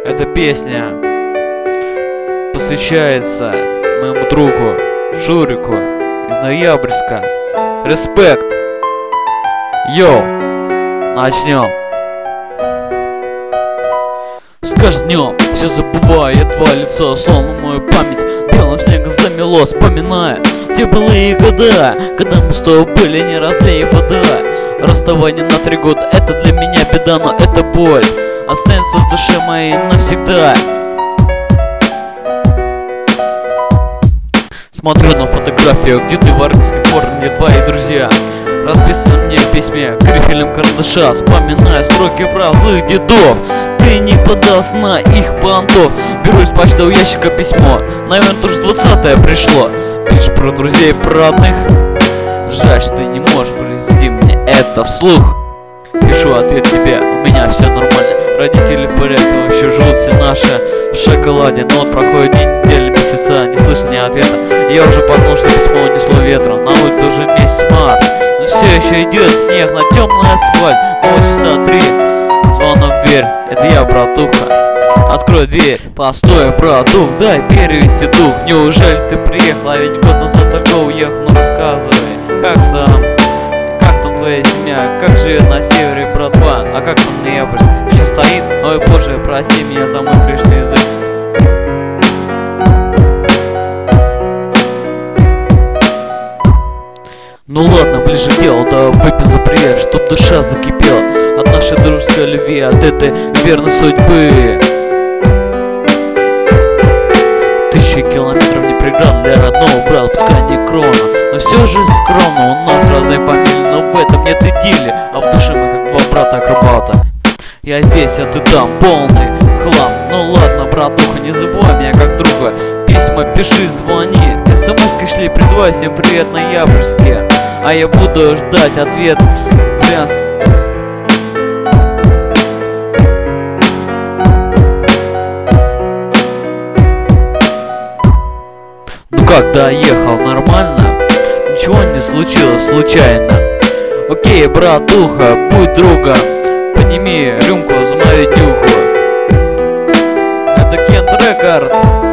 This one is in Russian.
Эта песня посвящается моему другу Шурику из Ноябрьска. Респект! Йоу! Начнем! С каждым днем все забываю твое лицо, словно мою память белым снегом замело, вспоминая те былые года, когда мы с тобой были не разлей вода. Расставание на 3 года — это для меня беда, но эта боль останется в душе моей навсегда. Смотрю на фотографию, где ты в армейской форме, где твои друзья. Расписано мне в письме грифелем карандаша, вспоминая строки правды дедов. Ты не подался на их понтов. Беру из почтового ящика письмо, наверное, тоже 20-е пришло. Пишешь про друзей, про родных. Жаль, что ты не можешь произнести мне это вслух. Пишу ответ тебе: у меня все нормально. Родители в порядке, вообще живут все наши в шоколаде. Но вот проходит недели, месяца, не слышно ни ответа. Я уже подумал, что письмо унесло ветром. На улице уже месяц март, но все еще идет снег на темный асфальт. 2 часа 3, звонок в дверь. Это я, братуха. Открой дверь. Постой, братух, дай перевести дух. Неужели ты приехал, а ведь год назад только уехал? Ну рассказывай, как сам? Как там твоя семья? Как живет на севере братва? А как там Ноябрьск? Еще стоит? Ой, боже, прости меня за мой грешный язык. Ну ладно, ближе к делу, да выпей за привет, чтоб душа закипела от нашей дружеской любви, от этой верной судьбы. 1000 километров не преграда для родного брата, пускай не крона, но все же скромно. У нас разные фамилии, но в этом нет идиллии, а в душе мы как 2 брата-акробата. Я здесь, а ты там, полный хлам. Ну ладно, братуха, не забывай меня как друга. Письма пиши, звони, смс-ки шли, передавай всем привет ноябрьске. А я буду ждать ответ Брянск. Ну как, доехал нормально? Ничего не случилось случайно. Окей, братуха, будь другом. Подними рюмку за мою днюху. Это Кент Рекордс.